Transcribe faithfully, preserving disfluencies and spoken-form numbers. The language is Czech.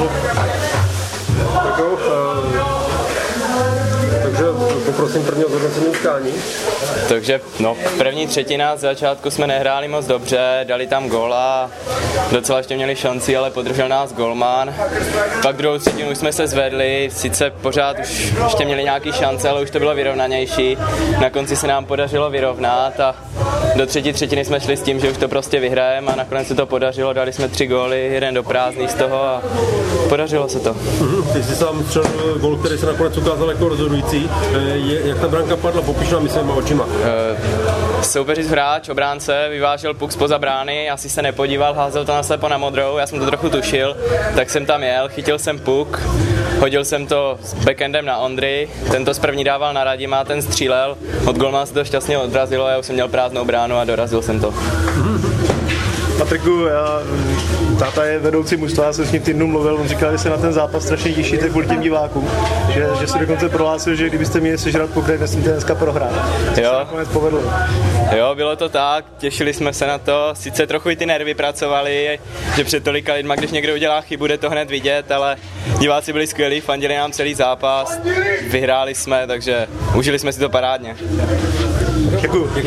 povedlo. Tak jo, takže poprosím první hodnocení utkání. Takže no, první třetina z začátku jsme nehráli moc dobře, dali tam góla, docela ještě měli šanci, ale podržel nás golman. Pak druhou třetinu už jsme se zvedli, sice pořád už ještě měli nějaký šance, ale už to bylo vyrovnanější. Na konci se nám podařilo vyrovnat a do třetí třetiny jsme šli s tím, že už to prostě vyhrajeme a nakonec se to podařilo, dali jsme tři góly, jeden do prázdný z toho a podařilo se to. Mm-hmm. Ty jsi sám střelil gól, který se nakonec ukázal jako rozhodující. Je, jak ta branka padla, popiš nám svýma očima. Uh, soupeřic hráč, obránce, vyvážel puk spoza brány, asi se nepodíval, házel to naslepo na modrou, já jsem to trochu tušil, tak jsem tam jel, chytil jsem puk, hodil jsem to s backendem na Ondry, ten to z první dával na Radima, ten střílel, od golmana se to šťastně odrazilo, já už jsem měl prázdnou bránu a dorazil jsem to. Patriku, já, táta je vedoucí mužstva, já jsem s ním týdnu mluvil, on říkal, že se na ten zápas strašně těšíte kvůli těm divákům, že, že si dokonce prohlásil, že kdybyste měli sežrat pokraj, nesmíte dneska prohrát. To se nakonec povedlo. Jo, bylo to tak, těšili jsme se na to, sice trochu i ty nervy pracovaly, že před tolika lidma, když někdo udělá chybu, jde to hned vidět, ale diváci byli skvělí, fandili nám celý zápas, vyhráli jsme, takže užili jsme si to parádně. Děkuju.